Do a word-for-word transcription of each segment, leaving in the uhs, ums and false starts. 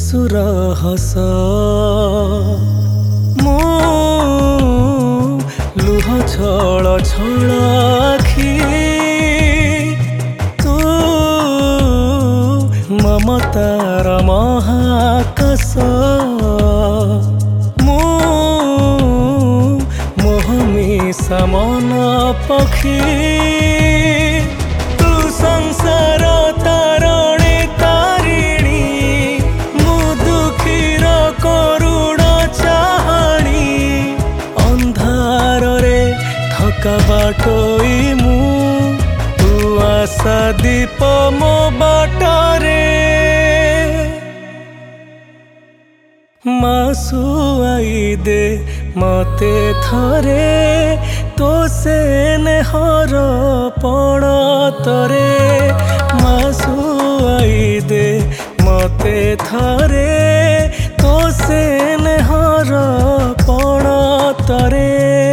सुर हस मो लुह छल छल आखि तू ममतार महाकाश मो मोहमी समन पक्षी तू संसार तारणे तारिणी मु दुखीर करुण चाहाणी अंधार रे थका बाटोई मु तू आशा दीप मो बाटरे मासु आई दे मते थरे तो से हर पण तरे मासु आई दे मते थरे तो से हर पण तरे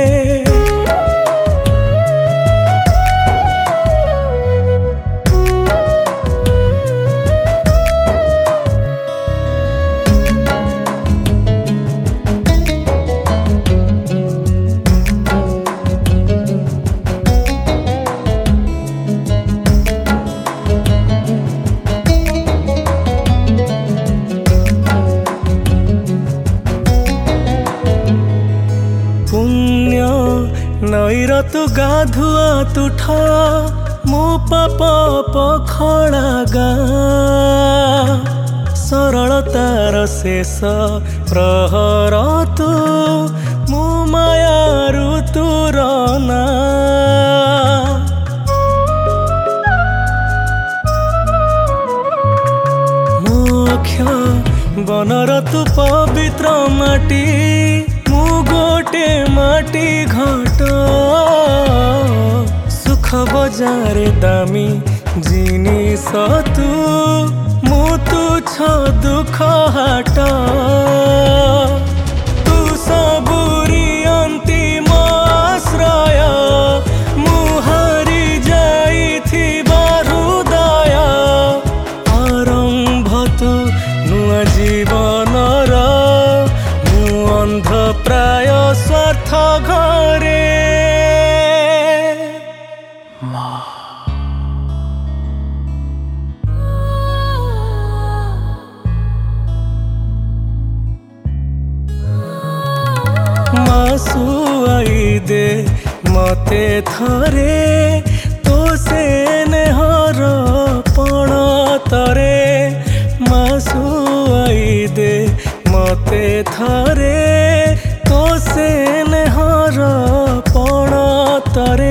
नईर तू गाधुआ तुठा मो पाप पखड़ा गा सरलतार शेष प्रहर तू मो मायारु तुर ना मोक्ष बनर तू पवित्र माटी मु गोटे माटी घट सुख बजारे दामी जिनिस तू मु तुच्छ दुख हाट तू सबुरी अंतिम आश्रय मु हारी जाइथिबा हृदय आरंभ तू नुआ जीवनर अंध प्राय स्वार्थ घरे मासु आई दे मते थरे तो से हर पण तरे मासु आई दे मते थरे तो से हर पण तरे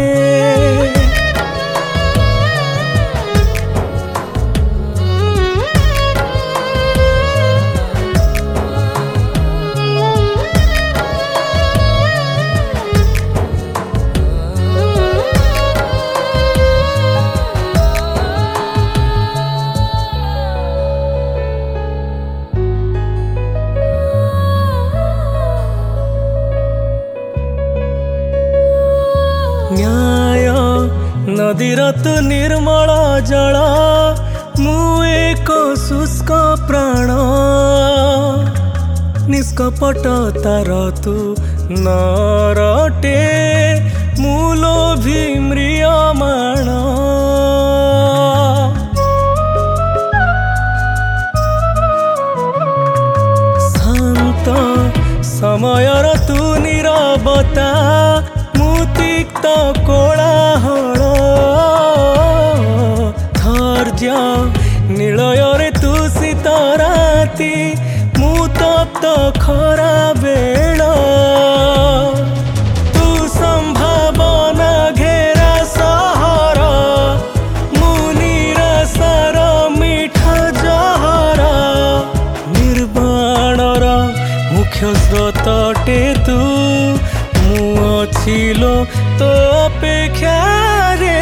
न्याय नदीर तू निर्मल जल मु एक शुष्क प्राण निष्कपट तार तू नरटे मु लोभी म्रियमाण शांत समयर तू नीरवता मुतिक्त कोलाहल धैर्य निलय तू शीत राति मु तप्त खरा बेल तू संभावना घेरा सहर मु निराशार मीठा जहर निर्वाणर मुख्य स्रोतटे तू छिलो तो अपेक्षा रे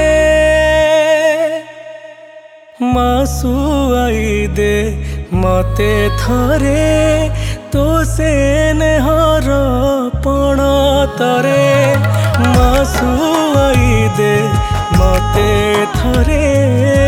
मासु आई दे मते थरे तो से हर पण तरे मासु आई दे मते थरे।